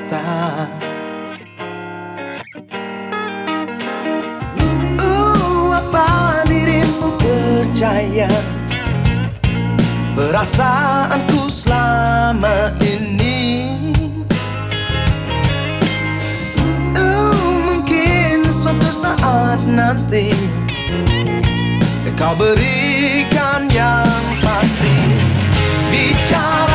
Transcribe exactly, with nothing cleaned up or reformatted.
mata. Uh, apa dirimu percaya perasaanku selama ini? Uh, mungkin suatu saat nanti kau berikan yang pasti. Bicara